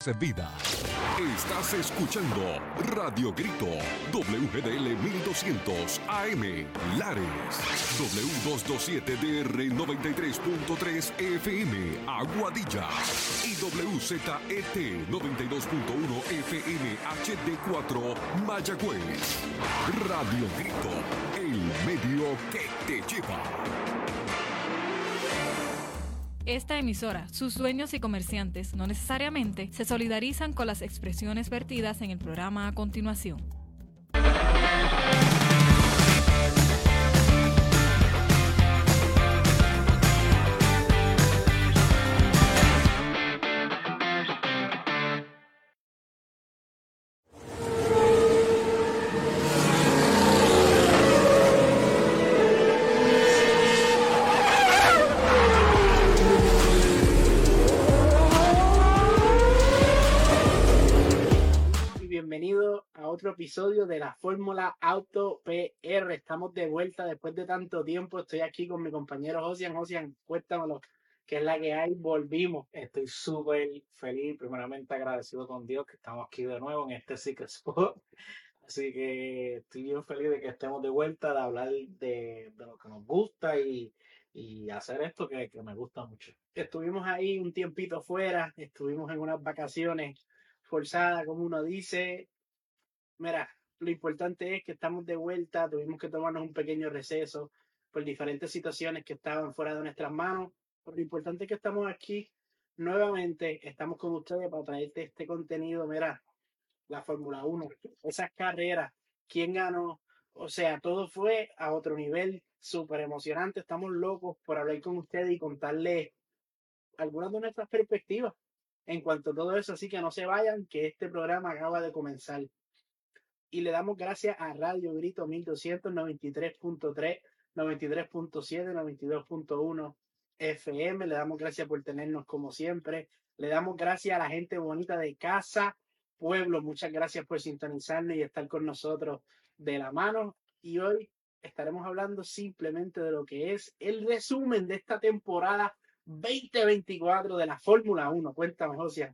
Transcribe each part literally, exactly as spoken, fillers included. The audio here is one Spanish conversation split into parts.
Vida. Estás escuchando Radio Grito, W G D L mil doscientos A M, Lares, W doscientos veintisiete D R noventa y tres punto tres F M, Aguadilla, y W Z E T noventa y dos punto uno F M H D cuatro, Mayagüez. Radio Grito, el medio que te lleva. Esta emisora, sus dueños y comerciantes no necesariamente se solidarizan con las expresiones vertidas en el programa a continuación. Episodio de la Fórmula Auto P R. Estamos de vuelta después de tanto tiempo. Estoy aquí con mi compañero Josian. Josian, cuéntamelo, qué es la que hay. Volvimos. Estoy súper feliz, primeramente agradecido con Dios que estamos aquí de nuevo en este Secret Spot. Así que estoy bien feliz de que estemos de vuelta, de hablar de, de lo que nos gusta y, y hacer esto que, que me gusta mucho. Estuvimos ahí un tiempito fuera, estuvimos en unas vacaciones forzadas, como uno dice. Mira, lo importante es que estamos de vuelta, tuvimos que tomarnos un pequeño receso por diferentes situaciones que estaban fuera de nuestras manos. Pero lo importante es que estamos aquí nuevamente, estamos con ustedes para traerte este contenido. Mira, la Fórmula uno, esas carreras, quién ganó, o sea, todo fue a otro nivel, súper emocionante. Estamos locos por hablar con ustedes y contarles algunas de nuestras perspectivas en cuanto a todo eso. Así que no se vayan, que este programa acaba de comenzar. Y le damos gracias a Radio Grito mil doscientos, noventa y tres punto tres, noventa y tres punto siete, noventa y dos punto uno F M. Le damos gracias por tenernos como siempre. Le damos gracias a la gente bonita de Casa Pueblo. Muchas gracias por sintonizarnos y estar con nosotros de la mano. Y hoy estaremos hablando simplemente de lo que es el resumen de esta temporada veinte veinticuatro de la Fórmula uno. Cuéntame, José.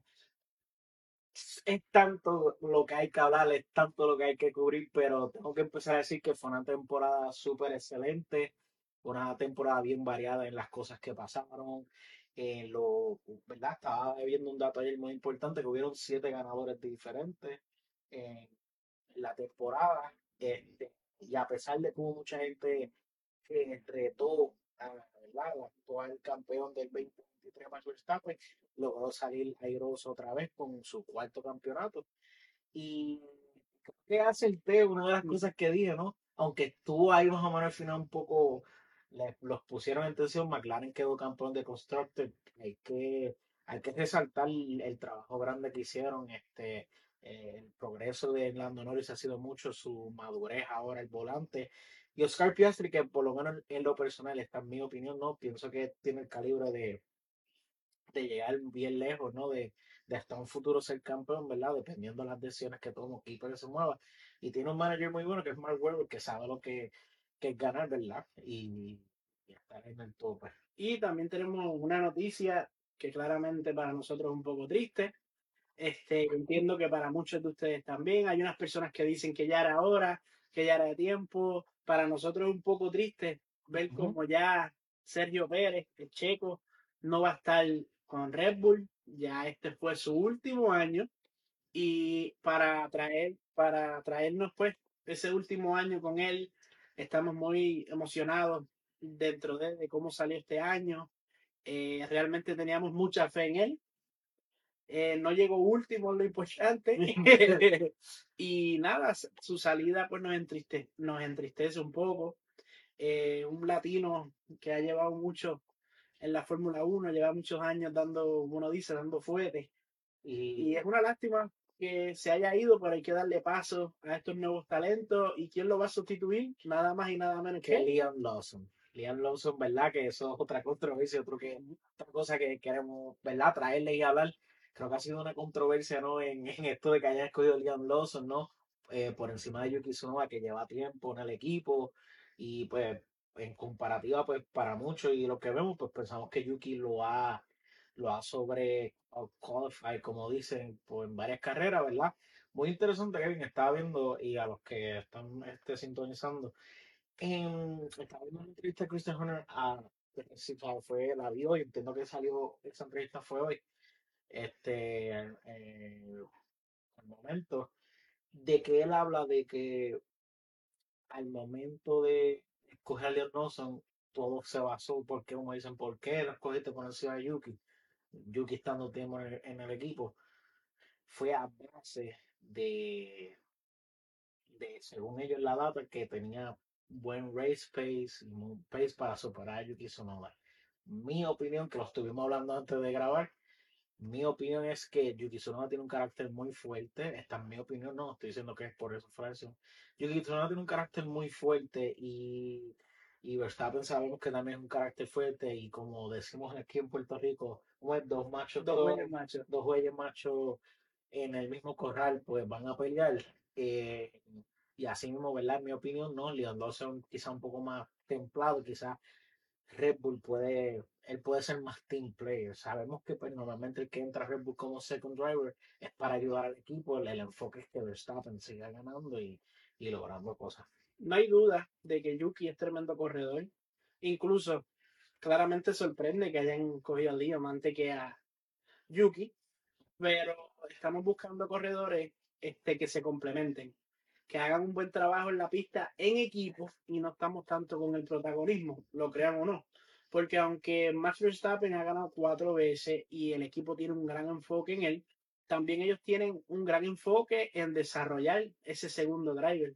Es tanto lo que hay que hablar, es tanto lo que hay que cubrir, pero tengo que empezar a decir que fue una temporada súper excelente, una temporada bien variada en las cosas que pasaron. En lo, ¿verdad? Estaba viendo un dato ayer muy importante, que hubieron siete ganadores diferentes en la temporada, este, y a pesar de que hubo mucha gente que retó a, ¿verdad?, al actual campeón del veinte veintitrés, Max Verstappen, logró salir airoso otra vez con su cuarto campeonato. Y creo que hace el té, una de las cosas que dije, ¿no? Aunque estuvo ahí más o menos al final un poco, les, los pusieron en tensión, McLaren quedó campeón de Constructor. Hay que, hay que resaltar el, el trabajo grande que hicieron. Este, eh, el progreso de Lando Norris ha sido mucho, su madurez ahora el volante. Y Oscar Piastri, que por lo menos en lo personal, esta en mi opinión, no pienso que tiene el calibre de, de llegar bien lejos, ¿no? De, de hasta un futuro ser campeón, ¿verdad? Dependiendo de las decisiones que tome, equipo que se mueva. Y tiene un manager muy bueno que es Mark Webber, que sabe lo que, que es ganar, ¿verdad? Y, y estar en el tope. Y también tenemos una noticia que claramente para nosotros es un poco triste. Este, entiendo que para muchos de ustedes también. Hay unas personas que dicen que ya era hora, que ya era de tiempo. Para nosotros es un poco triste ver como ya Sergio Pérez, el checo, no va a estar con Red Bull. Ya este fue su último año. Y para traer, para traernos pues ese último año con él, estamos muy emocionados dentro de, de cómo salió este año. Eh, realmente teníamos mucha fe en él. Eh, no llegó último, lo importante. Y nada, su salida pues nos entristece, nos entristece un poco. Eh, un latino que ha llevado mucho en la Fórmula uno, lleva muchos años dando, como uno dice, dando fuerte. Y, y es una lástima que se haya ido, pero hay que darle paso a estos nuevos talentos. ¿Y quién lo va a sustituir? Nada más y nada menos que Liam Lawson. Liam Lawson, ¿verdad? Que eso es otra controversia, otro que, otra cosa que queremos, ¿verdad? Traerle y hablar. Creo que ha sido una controversia, ¿no? En, en esto de que haya escogido Liam Lawson, ¿no? Eh, por encima de Yuki Tsunoda, que lleva tiempo en el equipo. Y pues, en comparativa, pues para muchos y lo que vemos, pues pensamos que Yuki lo ha, lo ha sobre qualified, como dicen, pues, en varias carreras, ¿verdad? Muy interesante, Kevin, estaba viendo, y a los que están este, sintonizando, en, estaba viendo una entrevista de Christian Horner a, sí, o sea, fue, la vi hoy, entiendo que salió, esa entrevista fue hoy, este, eh, al momento, de que él habla de que al momento de escoger a Leon Nelson, todo se basó, porque como dicen, ¿por qué lo escogiste por encima de Yuki? Yuki estando tiempo en el, en el equipo, fue a base de, de, según ellos, la data, que tenía buen race pace y un pace para superar a Yuki Tsunoda. Mi opinión, que lo estuvimos hablando antes de grabar, mi opinión es que Yuki Tsunoda tiene un carácter muy fuerte. Esta es mi opinión, no estoy diciendo que es por eso, Francia. Yuki Tsunoda tiene un carácter muy fuerte y, y Verstappen sabemos que también es un carácter fuerte. Y como decimos aquí en Puerto Rico, pues, dos machos, Dos toros, buenos machos. dos güeyes machos en el mismo corral, pues van a pelear. Eh, y así mismo, ¿verdad? En mi opinión, no. Leon Lawson quizá un poco más templado, quizá Red Bull puede, él puede ser más team player. Sabemos que pues, normalmente el que entra a Red Bull como second driver es para ayudar al equipo. El, el enfoque es que Verstappen siga ganando y, y logrando cosas. No hay duda de que Yuki es tremendo corredor. Incluso, claramente sorprende que hayan cogido a Liam antes que a Yuki, pero estamos buscando corredores este, que se complementen, que hagan un buen trabajo en la pista en equipo y no estamos tanto con el protagonismo, lo crean o no. Porque aunque Max Verstappen ha ganado cuatro veces y el equipo tiene un gran enfoque en él, también ellos tienen un gran enfoque en desarrollar ese segundo driver.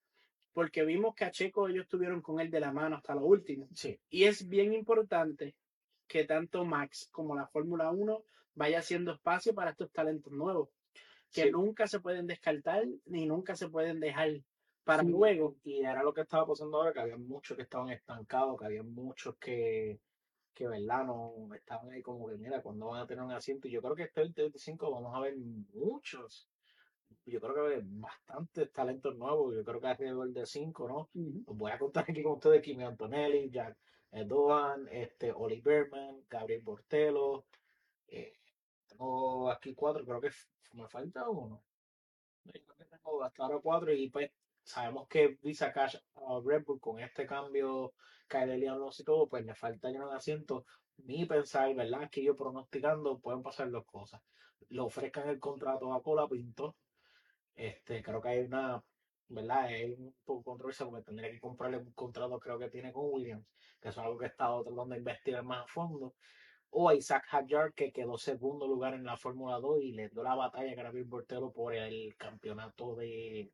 Porque vimos que a Checo ellos estuvieron con él de la mano hasta lo último. Sí. Y es bien importante que tanto Max como la Fórmula uno vaya haciendo espacio para estos talentos nuevos, que Sí. nunca se pueden descartar ni nunca se pueden dejar para Sí, luego. y era lo que estaba pasando ahora, que había muchos que estaban estancados, que había muchos que, que verdad, no estaban ahí como que, mira, cuando van a tener un asiento. Y yo creo que este veinte veinticinco vamos a ver muchos. Yo creo que va a haber bastantes talentos nuevos. Yo creo que alrededor de cinco, ¿no? Uh-huh. Los voy a contar aquí con ustedes: Kimi Antonelli, Jack Doan, este, Oli Berman, Gabriel Bortello. Eh, tengo aquí cuatro, creo que f- me falta uno. Yo creo que tengo hasta ahora cuatro y pues sabemos que Visa Cash a Red Bull con este cambio, Kyle Alonso y todo, pues le falta llenar de asiento. Mi pensar, ¿verdad? Que yo pronosticando pueden pasar dos cosas. Le ofrezcan el contrato a Colapinto. Este, creo que hay una, ¿verdad? Es un poco controversia porque tendría que comprarle un contrato, creo que tiene con Williams, que eso es algo que he estado tratando de investigar más a fondo. O a Isaac Hadjar, que quedó segundo lugar en la Fórmula dos y le dio la batalla a Gabriel Bortelo por el campeonato de,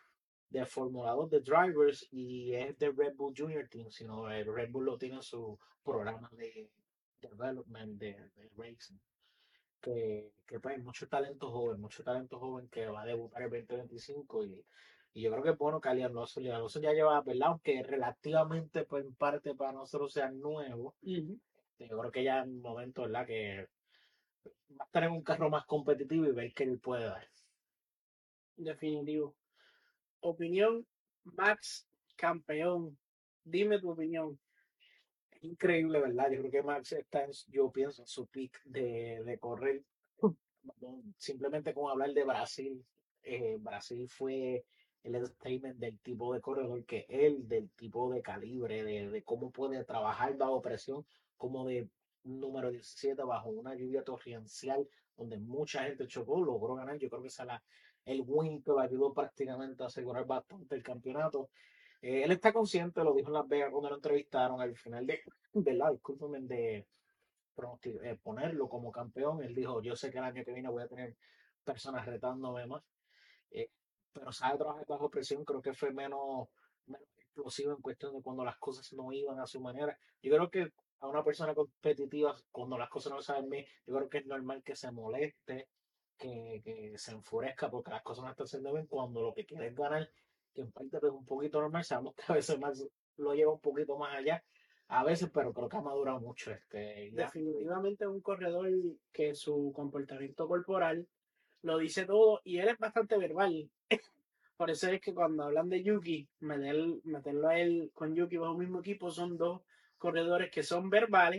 de Fórmula dos de drivers y es de Red Bull Junior Team, sino el Red Bull lo tiene en su programa de development de, de racing. Que, que pues, hay mucho talento joven, mucho talento joven que va a debutar el veinte veinticinco y, y yo creo que es bueno que Alian Lawson, Alian Lawson ya lleva, ¿verdad? Aunque relativamente pues, en parte para nosotros sea nuevo, Uh-huh. yo creo que ya es un momento, ¿verdad? Que va a estar en un carro más competitivo y ver qué él puede dar. Definitivo. Opinión, Max, campeón. Dime tu opinión. Increíble, ¿verdad? Yo creo que Max está, en, yo pienso, en su pick de, de correr. Simplemente con hablar de Brasil, eh, Brasil fue el statement del tipo de corredor que él, del tipo de calibre, de, de cómo puede trabajar bajo presión, como de número diecisiete bajo una lluvia torrencial donde mucha gente chocó, logró ganar. Yo creo que esa es la, el win que lo ayudó prácticamente a asegurar bastante el campeonato. Eh, él está consciente, lo dijo en Las Vegas cuando lo entrevistaron al final de, ¿verdad? Discúlpenme, de pronosti- eh, ponerlo como campeón. Él dijo, yo sé que el año que viene voy a tener personas retándome más, eh, pero sabe trabajar bajo presión. Creo que fue menos, menos explosivo en cuestión de cuando las cosas no iban a su manera. Yo creo que a una persona competitiva, cuando las cosas no saben bien, yo creo que es normal que se moleste, que, que se enfurezca porque las cosas no están haciendo bien, cuando lo que quiere es ganar, que en parte pues, es un poquito normal. Sabemos que a veces más lo lleva un poquito más allá, a veces, pero creo que ha madurado mucho. Este, ya. Definitivamente un corredor que su comportamiento corporal lo dice todo y él es bastante verbal. Por eso es que cuando hablan de Yuki, meter- meterlo a él con Yuki bajo el mismo equipo son dos corredores que son verbales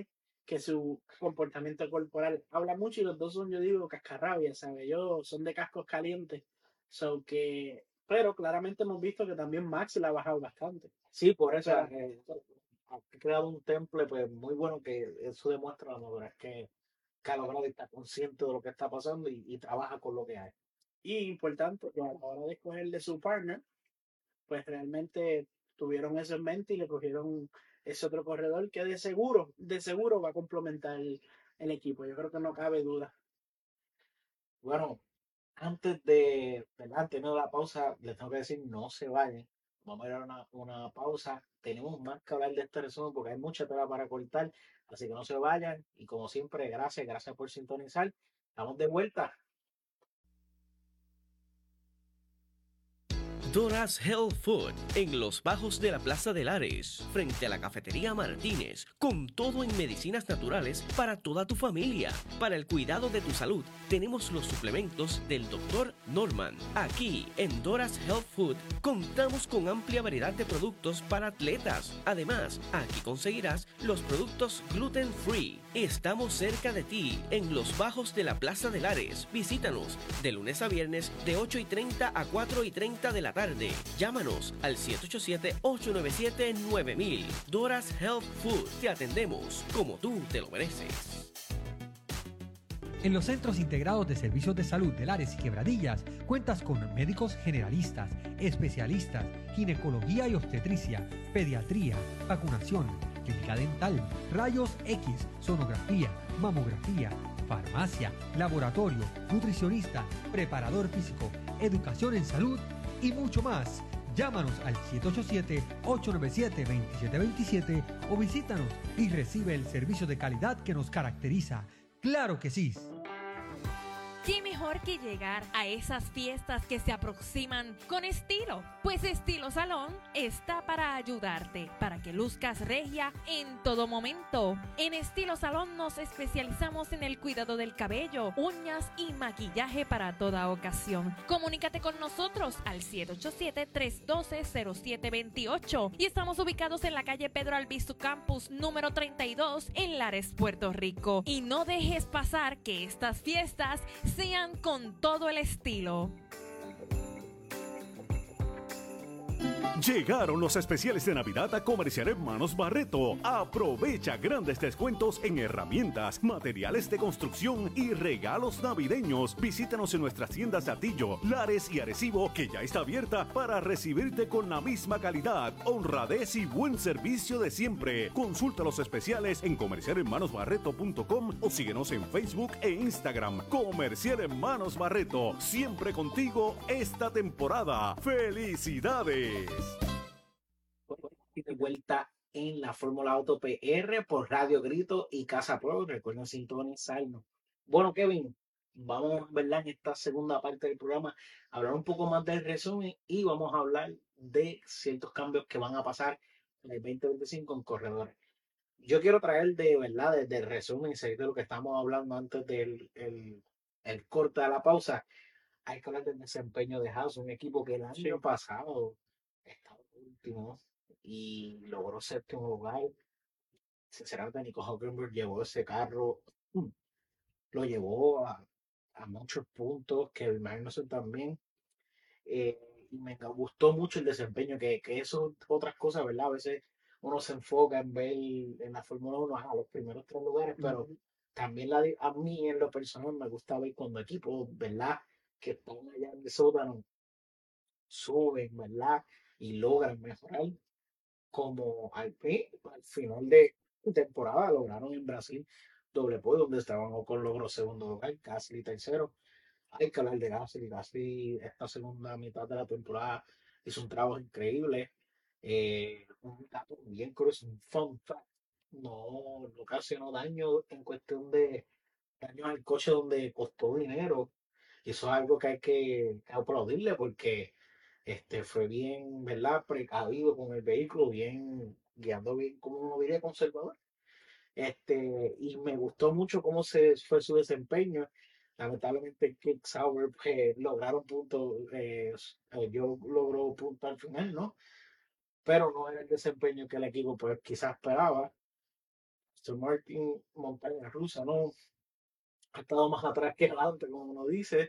que su comportamiento corporal. Habla mucho y los dos son, yo digo, cascarrabias, ¿sabes? Yo son de cascos calientes. So que, pero claramente hemos visto que también Max la ha bajado bastante. Sí, por eso Pero, eh, ha creado un temple pues muy bueno que eso demuestra la madurez que Carlos Brady está consciente de lo que está pasando y, y trabaja con lo que hay. y importante, que a la hora de escogerle su partner, pues realmente tuvieron eso en mente y le cogieron ese otro corredor que de seguro, de seguro va a complementar el, el equipo. Yo creo que no cabe duda. Bueno, antes de, ¿verdad? Antes de la pausa, les tengo que decir, no se vayan. Vamos a ir a una, una pausa. Tenemos más que hablar de este resumen porque hay mucha tela para cortar. Así que no se vayan. Y como siempre, gracias, gracias por sintonizar. Estamos de vuelta. Doras Health Food, en los bajos de la Plaza de Lares, frente a la Cafetería Martínez, con todo en medicinas naturales para toda tu familia. Para el cuidado de tu salud, tenemos los suplementos del doctor Norman. Aquí, en Doras Health Food, contamos con amplia variedad de productos para atletas. Además, aquí conseguirás los productos gluten free. Estamos cerca de ti, en los bajos de la Plaza de Lares. Visítanos de lunes a viernes de ocho y treinta a cuatro y treinta de la tarde. Llámanos al siete ocho siete, ocho nueve siete, nueve mil. Doras Health Food. Te atendemos como tú te lo mereces. En los Centros Integrados de Servicios de Salud de Lares y Quebradillas cuentas con médicos generalistas, especialistas, ginecología y obstetricia, pediatría, vacunación, clínica dental, rayos X, sonografía, mamografía, farmacia, laboratorio, nutricionista, preparador físico, educación en salud y mucho más. Llámanos al siete ocho siete, ocho nueve siete, dos siete dos siete o visítanos y recibe el servicio de calidad que nos caracteriza. ¡Claro que sí! ¿Qué mejor que llegar a esas fiestas que se aproximan con estilo? Pues Estilo Salón está para ayudarte, para que luzcas regia en todo momento. En Estilo Salón nos especializamos en el cuidado del cabello, uñas y maquillaje para toda ocasión. Comunícate con nosotros al siete ocho siete, tres uno dos, cero siete dos ocho y estamos ubicados en la calle Pedro Albizu Campus número treinta y dos en Lares, Puerto Rico. Y no dejes pasar que estas fiestas sean con todo el estilo. Llegaron los especiales de Navidad a Comercial Hermanos Barreto. Aprovecha grandes descuentos en herramientas, materiales de construcción y regalos navideños. Visítanos en nuestras tiendas de Atillo, Lares y Arecibo, que ya está abierta para recibirte con la misma calidad, honradez y buen servicio de siempre. Consulta los especiales en comercial hermanos barreto punto com o síguenos en Facebook e Instagram. Comercial Hermanos Barreto, siempre contigo esta temporada. ¡Felicidades! De vuelta en la Fórmula Auto P R por Radio Grito y Casa Pro. Recuerden sintonizarnos. Bueno, Kevin, vamos, ¿verdad? En esta segunda parte del programa a hablar un poco más del resumen y vamos a hablar de ciertos cambios que van a pasar en el veinte veinticinco en corredores. Yo quiero traer de verdad, desde el resumen, seguir de lo que estamos hablando antes del el, el corte de la pausa. Hay que hablar del desempeño de Haas, un equipo que el año sí. pasado estaba último y logró séptimo lugar. Sinceramente, Nico Hülkenberg llevó ese carro, lo llevó a, a muchos puntos, que el Magnussen también. Eh, y me gustó mucho el desempeño, que, que eso otras cosas, ¿verdad? A veces uno se enfoca en ver en la Fórmula uno a los primeros tres lugares, pero uh-huh. también la, a mí en lo personal me gusta ver cuando equipos, ¿verdad? Que están allá en el sótano, suben, ¿verdad? Y logran mejorar, como al, al final de temporada lograron en Brasil doble podio, donde estaban Ocon logró segundo lugar, Gasly tercero. Hay que hablar de Gasly. Gasly esta segunda mitad de la temporada hizo un trabajo increíble. Eh, un dato bien curioso, un fun fact. No, no ocasionó daño en cuestión de daños al coche donde costó dinero. Y eso es algo que hay que aplaudirle porque este fue bien, ¿verdad? Precavido con el vehículo, bien, guiando bien, como uno diría, conservador. Este, y me gustó mucho cómo se fue su desempeño. Lamentablemente, Kick Sauber pues, lograron puntos, eh, yo logró punto al final, ¿no? Pero no era el desempeño que el equipo pues quizás esperaba. Aston Martin, montaña rusa, ¿no? Ha estado más atrás que adelante, como uno dice.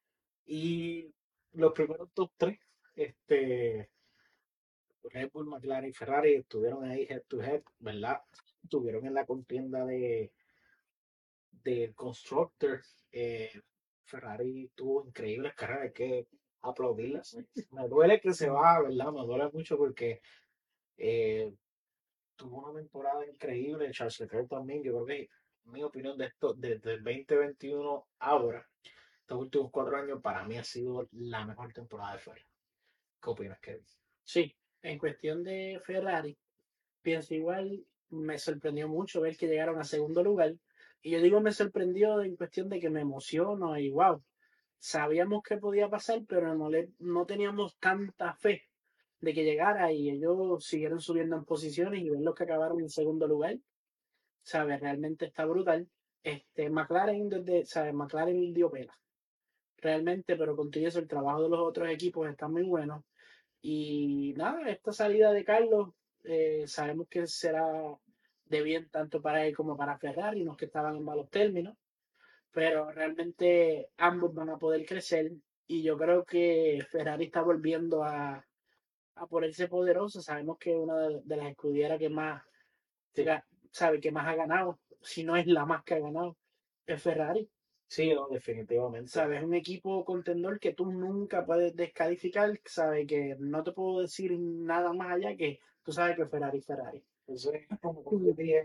Y los primeros top tres, este, Red Bull, McLaren y Ferrari estuvieron ahí head to head, ¿verdad? Estuvieron en la contienda de del Constructor. eh, Ferrari tuvo increíbles carreras, hay que aplaudirlas. Me duele que se va, ¿verdad? Me duele mucho porque eh, tuvo una temporada increíble. Charles Leclerc también, yo creo que, en mi opinión, de esto, desde el veinte veintiuno ahora, estos últimos cuatro años, para mí ha sido la mejor temporada de Ferrari. ¿Qué opinas, Kevin? Sí, en cuestión de Ferrari, pienso igual, me sorprendió mucho ver que llegaron a segundo lugar. Y yo digo me sorprendió en cuestión de que me emociono y wow, sabíamos que podía pasar, pero no, le, no teníamos tanta fe de que llegara y ellos siguieron subiendo en posiciones y ver los que acabaron en segundo lugar, ¿sabes? Realmente está brutal. Este, McLaren, desde, ¿sabes? McLaren dio pena, realmente, pero con todo eso el trabajo de los otros equipos está muy bueno. Y nada, esta salida de Carlos, eh, sabemos que será de bien tanto para él como para Ferrari, no es que estaban en malos términos, pero realmente ambos van a poder crecer y yo creo que Ferrari está volviendo a, a ponerse poderoso. Sabemos que una de, de las escuderas que más Sí. ga- sabe que más ha ganado, si no es la más que ha ganado, es Ferrari. Sí, no, definitivamente. ¿Sabes? Es un equipo contendor que tú nunca puedes descalificar, ¿sabes? Que no te puedo decir nada más allá que tú sabes que Ferrari es Ferrari. Eso es como, como yo dije,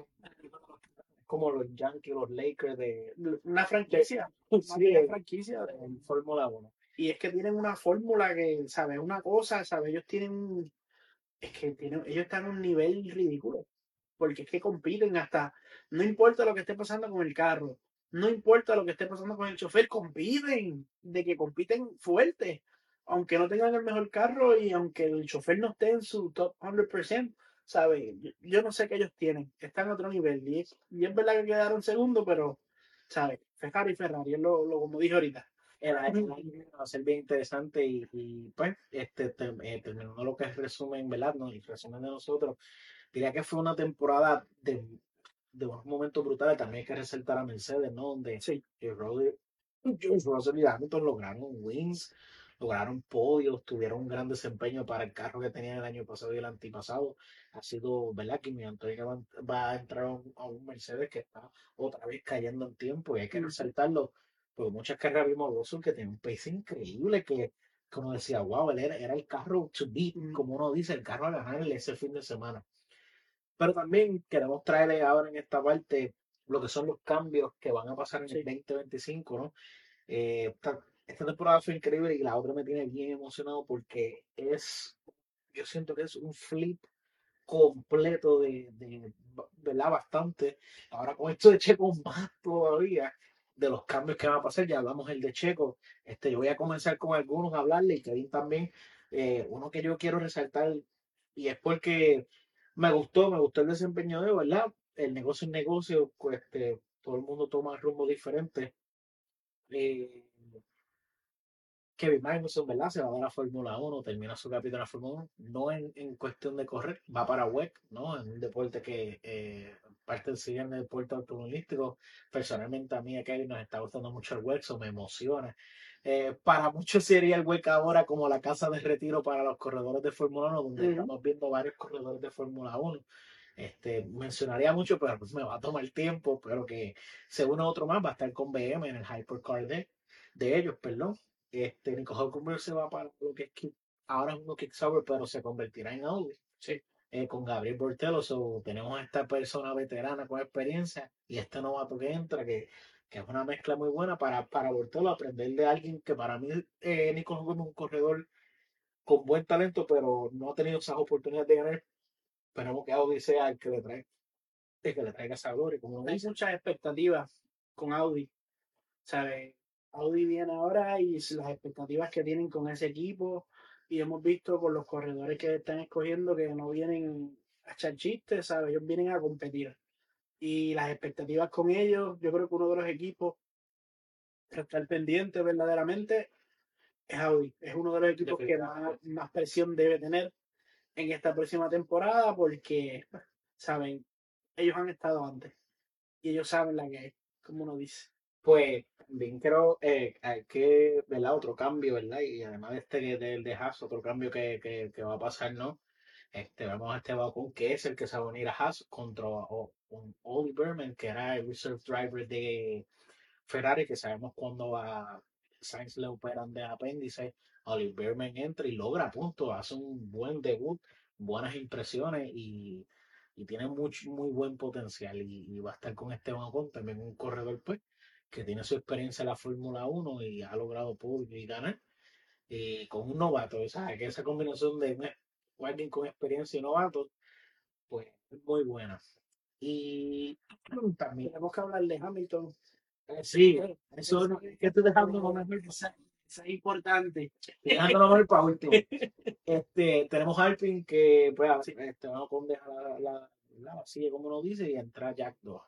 como los Yankees, los Lakers de, Una franquicia, sí, más que una de- franquicia. en Fórmula uno. Y es que tienen una fórmula que, ¿sabes? Una cosa, ¿sabes? Ellos tienen un- es que tienen, ellos están a un nivel ridículo. Porque es que compiten hasta, no importa lo que esté pasando con el carro, no importa lo que esté pasando con el chofer, compiten, de que compiten fuerte, aunque no tengan el mejor carro y aunque el chofer no esté en su top cien por ciento, ¿sabes? Yo, yo no sé qué ellos tienen, están a otro nivel, y es, y es verdad que quedaron segundo, pero, ¿sabes? Ferrari, Ferrari, es lo, lo como dije ahorita. El año el año va a ser bien interesante y, y, pues, este, te- eh, terminando lo que es resumen, ¿verdad? No, el resumen de nosotros, diría que fue una temporada de, de unos momentos brutales. También hay que resaltar a Mercedes, ¿no? Donde Sí, George Russell y Hamilton lograron wins, lograron podios, tuvieron un gran desempeño para el carro que tenían el año pasado y el antipasado. Ha sido, ¿verdad? Que mi Antonio va, va a entrar a un, a un Mercedes que está otra vez cayendo en tiempo y hay que Ujú. resaltarlo. Porque muchas carreras vimos a Russell que tenía un pace increíble que, que uno decía, wow, él era, era el carro to beat, Ujú. como uno dice, el carro a ganarle ese fin de semana. Pero también queremos traerle ahora en esta parte lo que son los cambios que van a pasar en Sí. el veinte veinticinco, ¿no? Eh, esta, esta temporada fue increíble y la otra me tiene bien emocionado porque es, yo siento que es un flip completo de, de, ¿verdad? Bastante. Ahora con esto de Checo más todavía de los cambios que van a pasar, ya hablamos el de Checo. Este, yo voy a comenzar con algunos a hablarle y Kevin también. Eh, uno que yo quiero resaltar y es porque me gustó, me gustó el desempeño de él, ¿verdad? El negocio es negocio, pues, este, todo el mundo toma rumbo diferente. Eh, Kevin Magnussen, ¿verdad? Se va a la Fórmula uno, termina su capítulo en la Fórmula uno, no en, en cuestión de correr, va para W E C, ¿no? En un deporte que eh, parte del siguiente deporte automovilístico. Personalmente a mí, a Kevin, nos está gustando mucho el W E C, eso me emociona. Eh, para muchos sería el W E C ahora como la casa de retiro para los corredores de Fórmula uno, donde Ujú. estamos viendo varios corredores de Fórmula uno. Este, mencionaría mucho, pero pues me va a tomar tiempo, pero que según otro más va a estar con B M en el Hypercar de, de ellos, perdón. Este, Nico Hülkenberg se va para lo que es que ahora es uno Kick Sauber, pero se convertirá en Audi. Sí. Eh, con Gabriel Bortello, so, tenemos a esta persona veterana con experiencia y este novato que entra, que, que es una mezcla muy buena para, para Bortello aprender de alguien que para mí, eh, Nico Hülkenberg es un corredor con buen talento, pero no ha tenido esas oportunidades de ganar. Esperemos que Audi sea el que le trae, el que le traiga esa gloria, como Hay dice. muchas expectativas con Audi, ¿sabes? Audi viene ahora y las expectativas que tienen con ese equipo, y hemos visto con los corredores que están escogiendo que no vienen a echar chistes, ¿sabes? Ellos vienen a competir. Y las expectativas con ellos, yo creo que uno de los equipos que está al pendiente verdaderamente es Audi. Es uno de los equipos que más, más presión debe tener en esta próxima temporada porque, ¿saben? ellos han estado antes y ellos saben la que es, como uno dice. Pues también creo eh, hay que, ¿verdad? Otro cambio, ¿verdad? Y además de este que- del de Haas, otro cambio que, que, que va a pasar, ¿no? Este, vamos a este Bakú, que es el que se va a unir a Haas contra o- un Oli Berman, que era el reserve driver de Ferrari, que sabemos cuando a Sainz le operan de apéndice, Oli Berman entra y logra puntos, hace un buen debut, buenas impresiones y, y tiene mucho, muy buen potencial. Y, y va a estar con Esteban Ocon, también un corredor, pues, que tiene su experiencia en la Fórmula uno y ha logrado podio y ganar. Y con un novato, o sea, que esa combinación de un- alguien con experiencia y novato, pues es muy buena. Y también, Tenemos que hablar de Hamilton. eh, sí, eso no- que estoy dejando lo mejor, Esa- esa es importante. dejando lo mejor para último. Este, tenemos a Alpine que, pues, así, este, vamos a dejar la, la, la vacía, como uno dice, y entra Jack dos.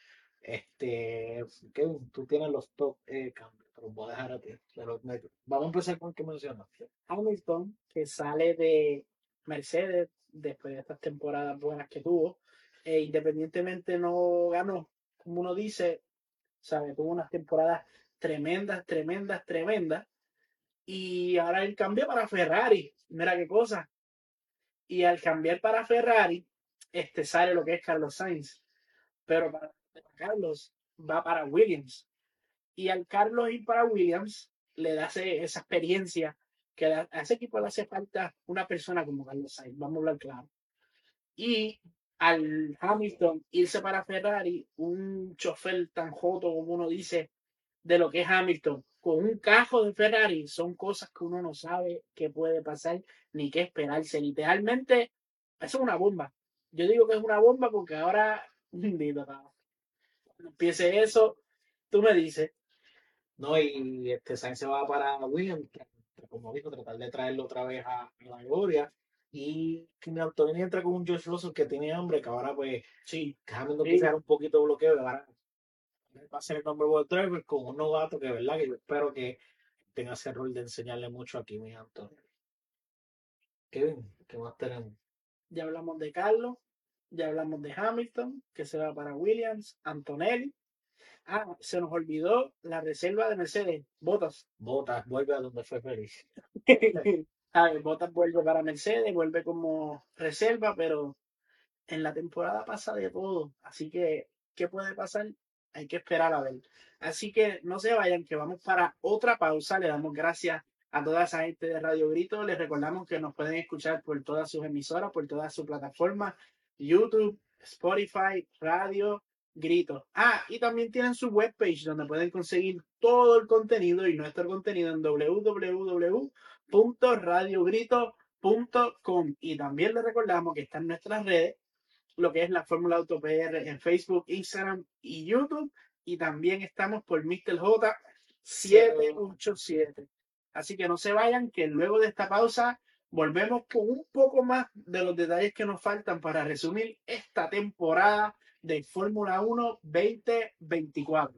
Este, Kevin, tú tienes los top eh, cambios, pero voy a dejar a ti. de los medios. Vamos a empezar con el que mencionaste. Hamilton, que sale de Mercedes después de estas temporadas buenas que tuvo, e independientemente no ganó, como uno dice, sabe, tuvo unas temporadas tremendas, tremendas, tremendas, y ahora él cambió para Ferrari, mira qué cosa, y al cambiar para Ferrari, este sale lo que es Carlos Sainz, pero para, para Carlos va para Williams, y al Carlos ir para Williams le da ese- esa experiencia que le- a ese equipo le hace falta una persona como Carlos Sainz, vamos a hablar claro. Y al Hamilton irse para Ferrari, un chofer tan joto como uno dice de lo que es Hamilton, con un cajo de Ferrari, son cosas que uno no sabe qué puede pasar ni qué esperarse. Literalmente, eso es una bomba. Yo digo que es una bomba porque ahora, bendito, cuando empiece eso, tú me dices. No, y este Sainz se va para Williams, que, como dijo, tratar de traerlo otra vez a, a la gloria. Y Kimi Antonini entra con un George Russell que tiene hambre, que ahora pues Sí, Hamilton sí. empieza a dar un poquito de bloqueo, y ahora va a ser el number one driver con un novato que, verdad, que yo espero que tenga ese rol de enseñarle mucho a Kimi Antonini. Kevin, ¿qué más tenemos? Ya hablamos de Carlos, ya hablamos de Hamilton, que se va para Williams, Antonelli. Ah, se nos olvidó la reserva de Mercedes, Bottas. Bottas vuelve a donde fue feliz. A ver, Bottas vuelve para Mercedes, vuelve como reserva, pero en la temporada pasa de todo. Así que, ¿qué puede pasar? Hay que esperar a ver. Así que no se vayan, que vamos para otra pausa. Le damos gracias a toda esa gente de Radio Grito. Les recordamos que nos pueden escuchar por todas sus emisoras, por todas sus plataformas, YouTube, Spotify, Radio Grito. Ah, y también tienen su webpage donde pueden conseguir todo el contenido y nuestro contenido en w w w punto radio grito punto com. Y también les recordamos que están nuestras redes, lo que es la Fórmula Auto P R en Facebook, Instagram y YouTube. Y también estamos por mister J siete ocho siete. Así que no se vayan, que luego de esta pausa volvemos con un poco más de los detalles que nos faltan para resumir esta temporada de Fórmula uno veinte veinticuatro.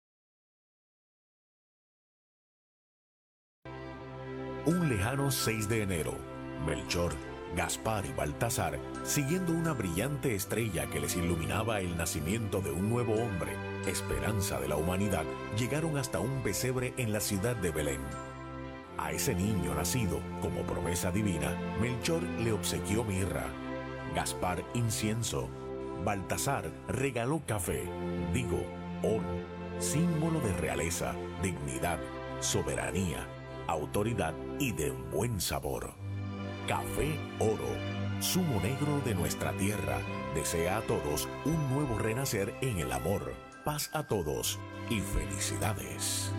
Un lejano seis de enero, Melchor, Gaspar y Baltasar, siguiendo una brillante estrella que les iluminaba el nacimiento de un nuevo hombre, esperanza de la humanidad, llegaron hasta un pesebre en la ciudad de Belén. A ese niño nacido, como promesa divina, Melchor le obsequió mirra, Gaspar incienso, Baltasar regaló café, digo, oro, símbolo de realeza, dignidad, soberanía, autoridad y de buen sabor. Café Oro, zumo negro de nuestra tierra, desea a todos un nuevo renacer en el amor, paz a todos y felicidades.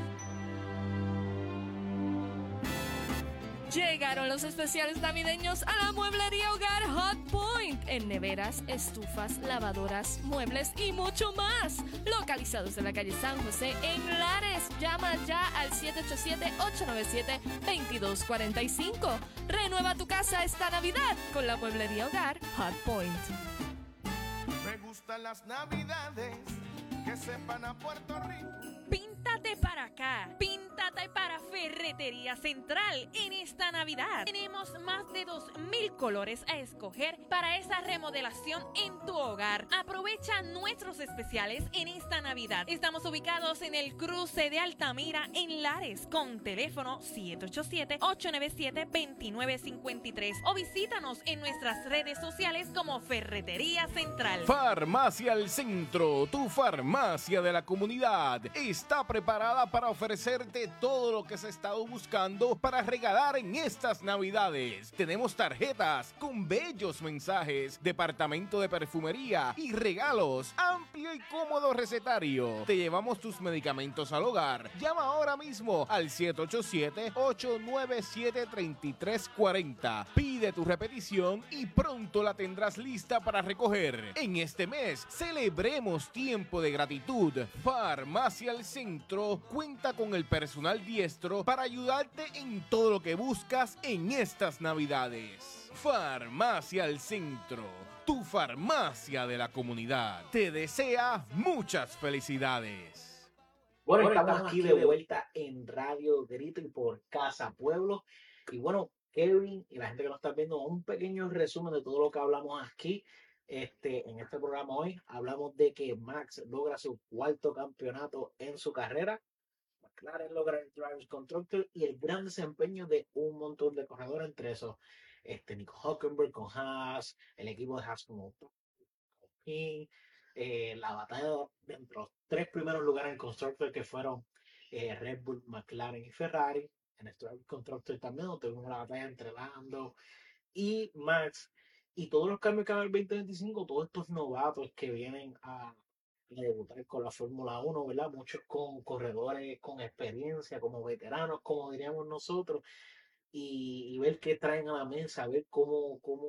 Llegaron los especiales navideños a la mueblería Hogar Hot Point en neveras, estufas, lavadoras, muebles y mucho más. Localizados en la calle San José en Lares. Llama ya al siete ocho siete, ocho nueve siete, dos dos cuatro cinco. Renueva tu casa esta Navidad con la mueblería Hogar Hot Point. Me gustan las navidades que sepan a Puerto Rico. Pinta Píntate para acá, píntate para Ferretería Central. En esta Navidad tenemos más de dos mil colores a escoger para esa remodelación en tu hogar. Aprovecha nuestros especiales en esta Navidad. Estamos ubicados en el cruce de Altamira en Lares con teléfono siete ocho siete, ocho nueve siete, dos nueve cinco tres o visítanos en nuestras redes sociales como Ferretería Central. Farmacia El Centro, tu farmacia de la comunidad, está preparada para ofrecerte todo lo que has estado buscando para regalar en estas Navidades. Tenemos tarjetas con bellos mensajes, departamento de perfumería y regalos, amplio y cómodo recetario. Te llevamos tus medicamentos al hogar. Llama ahora mismo al siete ocho siete, ocho nueve siete, tres tres cuatro cero. Pide tu repetición y pronto la tendrás lista para recoger. En este mes celebremos tiempo de gratitud. Farmacia El Centro cuenta con el personal diestro para ayudarte en todo lo que buscas en estas Navidades. Farmacia El Centro, tu farmacia de la comunidad. Te desea muchas felicidades. Bueno, estamos aquí de vuelta en Radio Grito y por Casa Pueblo. Y bueno, Kevin y la gente que nos está viendo, un pequeño resumen de todo lo que hablamos aquí. Este, en este programa hoy hablamos de que Max logra su cuarto campeonato en su carrera. McLaren logra el Drivers' Constructor y el gran desempeño de un montón de corredores, entre esos este, Nico Hülkenberg con Haas, el equipo de Haas como eh, la batalla de entre los tres primeros lugares en Constructor que fueron eh, Red Bull, McLaren y Ferrari. En el Drivers' Constructor también tuvimos la batalla entre Lando y Max. Y todos los cambios que hay en el veinte veinticinco, todos estos novatos que vienen a, a debutar con la Fórmula uno, ¿verdad? Muchos con corredores con experiencia, como veteranos, como diríamos nosotros, y, y ver qué traen a la mesa, ver cómo, cómo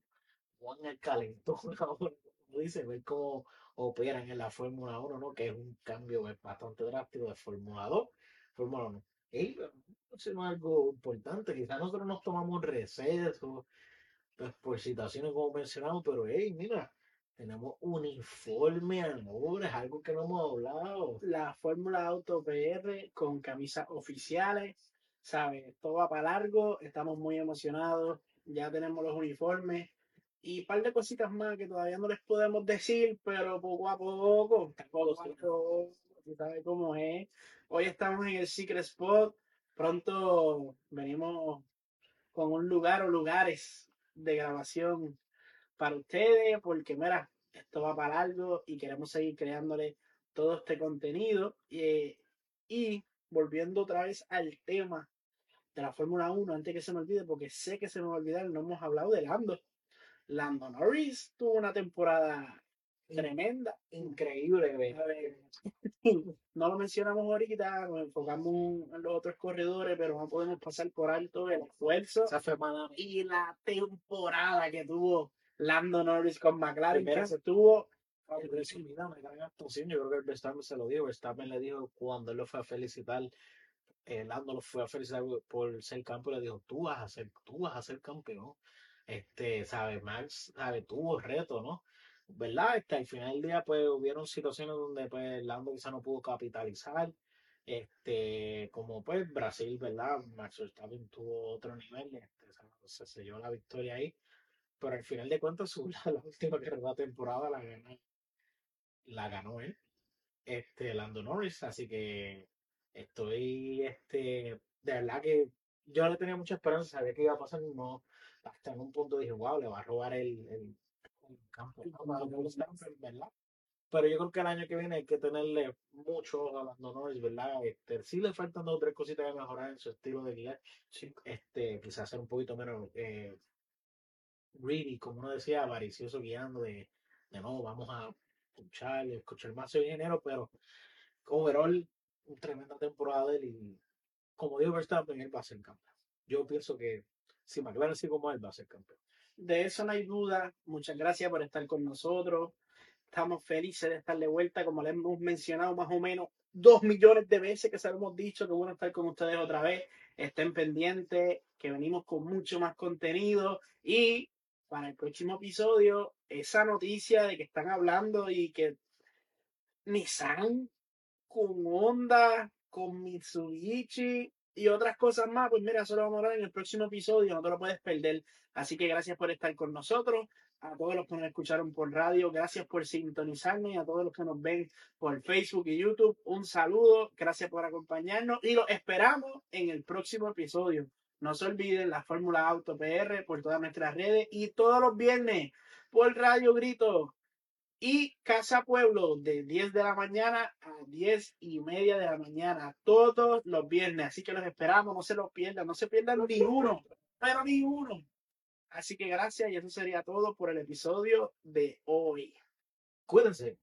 van el calentón, como dice, ver cómo operan en la Fórmula uno, ¿no? Que es un cambio bastante drástico de Fórmula dos, Fórmula uno. Y eso no es algo importante, quizás nosotros nos tomamos receso, pues por situaciones como mencionamos, pero hey, mira, tenemos uniforme ahora, es algo que no hemos hablado. La Fórmula Auto P R con camisas oficiales, ¿sabes? Esto va para largo, estamos muy emocionados, ya tenemos los uniformes y un par de cositas más que todavía no les podemos decir, pero poco a poco, poco a poco, tú sabes cómo es. Hoy estamos en el Secret Spot, pronto venimos con un lugar o lugares de grabación para ustedes, porque mira, esto va para algo y queremos seguir creándole todo este contenido. Eh, y volviendo otra vez al tema de la Fórmula uno, antes que se me olvide, porque sé que se me va a olvidar, no hemos hablado de Lando. Lando Norris tuvo una temporada tremenda, increíble. No lo mencionamos ahorita, nos enfocamos en los otros corredores, pero no podemos pasar por alto el esfuerzo y la temporada que tuvo Lando Norris con McLaren. Primero, que se tuvo el mira, me gran actuación. Yo creo que el Verstappen se lo dijo. Verstappen le dijo cuando él lo fue a felicitar, eh, Lando lo fue a felicitar por ser campeón, le dijo, tú vas a ser, tú vas a ser campeón. Este, sabe, Max, sabe, tuvo reto, ¿no? ¿Verdad? Este, al final del día, pues, hubieron situaciones donde, pues, Lando quizá no pudo capitalizar, este, como, pues, Brasil, ¿verdad? Max Verstappen tuvo otro nivel, este, se selló la victoria ahí, pero al final de cuentas, su, la, la última carrera de la temporada la ganó, la ganó él, este, Lando Norris, así que estoy, este, de verdad que yo le tenía mucha esperanza, sabía que iba a pasar, no, hasta en un punto dije, wow, le va a robar el, el, el campo, ¿verdad? Pero yo creo que el año que viene hay que tenerle mucho a Lando Norris, ¿verdad? Este, sí le faltan dos o tres cositas que mejorar en su estilo de guiar, sí, este, quizás ser un poquito menos eh, greedy, como uno decía, avaricioso guiando, de, de no, vamos a escuchar, escuchar más soy ingeniero, pero overall, una tremenda temporada de él y como dijo Verstappen, él va a ser campeón. Yo pienso que si McLaren sigue como él, va a ser campeón. De eso no hay duda. Muchas gracias por estar con nosotros. Estamos felices de estar de vuelta, como les hemos mencionado más o menos dos millones de veces que se lo hemos dicho, que bueno estar con ustedes otra vez. Estén pendientes, que venimos con mucho más contenido y para el próximo episodio, esa noticia de que están hablando y que Nissan con Honda, con Mitsubishi y otras cosas más, pues mira, eso lo vamos a hablar en el próximo episodio, no te lo puedes perder. Así que gracias por estar con nosotros, a todos los que nos escucharon por radio, gracias por sintonizarnos y a todos los que nos ven por Facebook y YouTube, un saludo, gracias por acompañarnos y los esperamos en el próximo episodio. No se olviden la Fórmula Auto P R por todas nuestras redes y todos los viernes por Radio Grito y Casa Pueblo de diez de la mañana a diez y media de la mañana, todos los viernes. Así que los esperamos, no se los pierdan, no se pierdan ni uno, pero ni uno. Así que gracias y eso sería todo por el episodio de hoy. Cuídense.